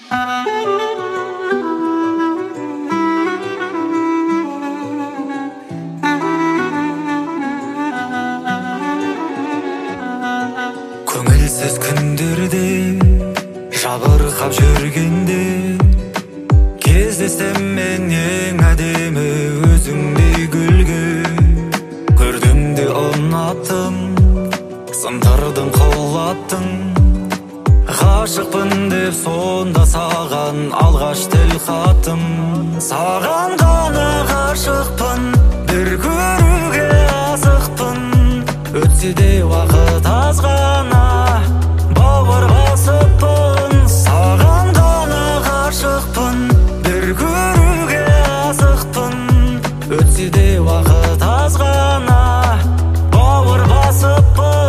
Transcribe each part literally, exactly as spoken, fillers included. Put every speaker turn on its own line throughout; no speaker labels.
Көңілсіз күндерде жабырқап жүргенде кездесем мен ең әдемі өзіңдей гүлге. Көрдім де ұнаттым, сындырдың құлаттың. Ғашықпын деп сонда саған алғаш тіл қаттым. Саған ғана ғашықпын, бір көруге асықпын. Өтсе де уақыт аз ғана бауыр басыппын. Саған ғана ғашықпын, бір көруге асықпын. Өтсе де уақыт аз ғана бауыр басыппын.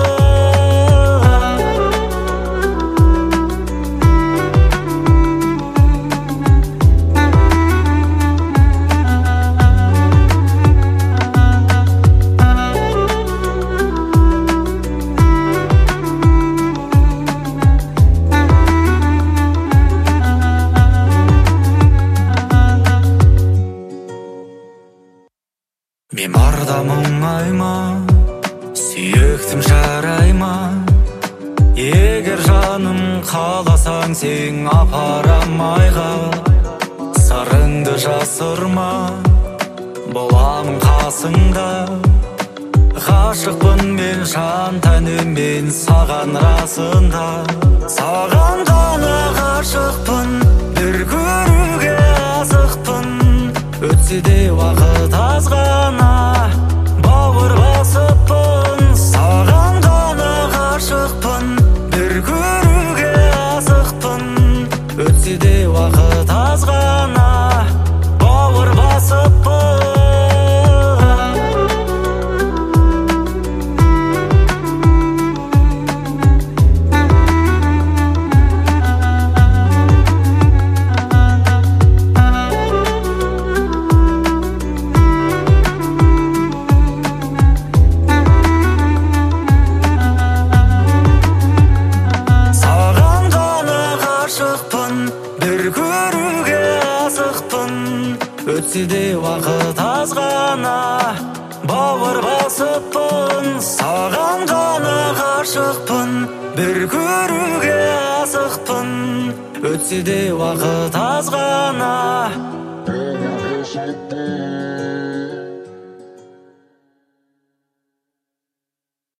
Мен барда мұңайма, сүйіктім жарайма. Егер жаным қаласаң сен апарам айға. Сырыңды жасырма, боламын қасыңда. Ғашықпын мен жан тәніммен саған расында. Саған ғана ғашықпын, бір көруге асықпын. Өтсе де уақыт аз ғана бауыр басыппын. Саған ғана ғашықпын, бір көруге асықпын. Өтсе де уақыт аз ғана бауыр басыппын. Өтсе де уақыт аз ғана бауыр басыппын. Саған ғана ғашықпын, бір көруге асықпын. Өтсе де уақыт аз ғана.